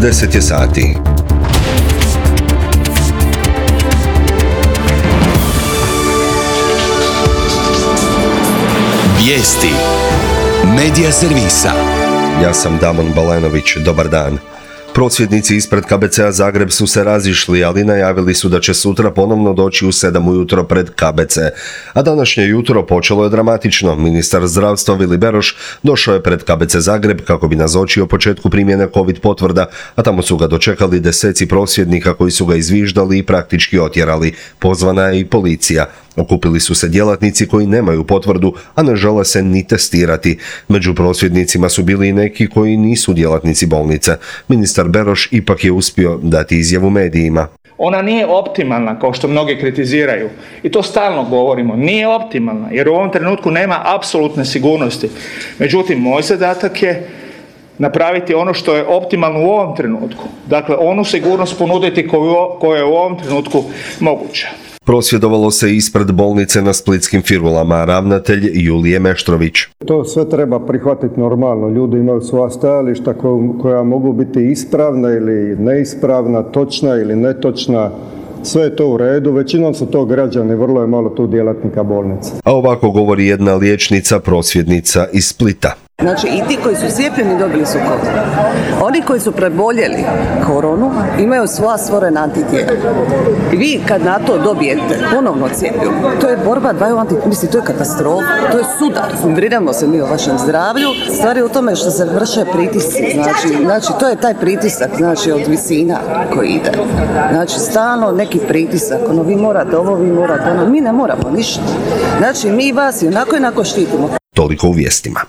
10 je sati. Vijesti Medija servisa. Ja sam Damon Balenović, dobar dan. Prosvjednici ispred KBC-a Zagreb su se razišli, ali najavili su da će sutra ponovno doći u 7 ujutro pred KBC. A današnje jutro počelo je dramatično. Ministar zdravstva Vili Beroš došao je pred KBC Zagreb kako bi nazočio početku primjene COVID potvrda, a tamo su ga dočekali deseci prosvjednika koji su ga izviždali i praktički otjerali. Pozvana je i policija. Okupili su se djelatnici koji nemaju potvrdu, a ne žele se ni testirati. Među prosvjednicima su bili i neki koji nisu djelatnici bolnice. Ministar Beroš ipak je uspio dati izjavu medijima. Ona nije optimalna, kao što mnogi kritiziraju. I to stalno govorimo. Nije optimalna, jer u ovom trenutku nema apsolutne sigurnosti. Međutim, moj zadatak je napraviti ono što je optimalno u ovom trenutku. Dakle, onu sigurnost ponuditi koja je u ovom trenutku moguća. Prosvjedovalo se ispred bolnice na Splitskim Firulama, ravnatelj Julije Meštrović. To sve treba prihvatiti normalno. Ljudi imaju svoja stajališta koja mogu biti ispravna ili neispravna, točna ili netočna. Sve je to u redu, većinom su to građani, vrlo je malo tu djelatnika bolnice. A ovako govori jedna liječnica prosvjednica iz Splita. Znači i ti koji su cijepljeni dobili su COVID. Oni koji su preboljeli koronu imaju svoja stvorena antitijela. I vi kad na to dobijete ponovno cijepljenje, to je borba dvaju mislim to je katastrofa, to je sudar. Brinemo se mi o vašem zdravlju. Stvar je u tome što se vrše pritisci. Znači to je taj pritisak, znači od visina koji ide. Znači stalno neki pritisak, ono vi morate ovo, vi morate ono, mi ne moramo ništa. Znači mi vas i onako štitimo. Toliko u vijestima.